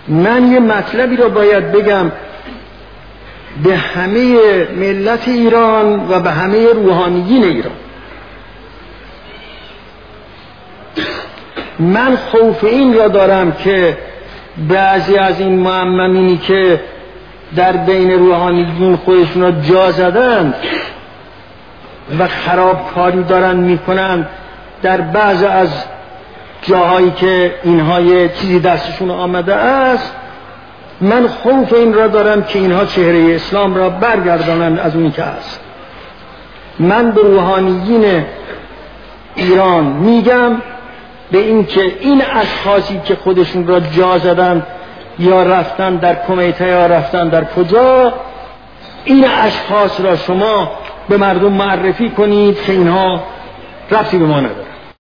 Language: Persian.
من یه مطلبی رو باید بگم به همه ملت ایران و به همه روحانیین ایران. من خوف این را دارم که بعضی از این معممینی که در بین روحانیون خودشون را جا زدن و خرابکاری دارن میکنن در بعض از جاهایی که اینها یه چیزی دستشون آمده است، من خوف این را دارم که اینها چهره اسلام را برگردانند از اونی که است. من به روحانیین ایران میگم به این که این اشخاصی که خودشون را جا زدن یا رفتن در کمیته یا رفتن در کجا، این اشخاص را شما به مردم معرفی کنید که اینها ربطی به ما نداره.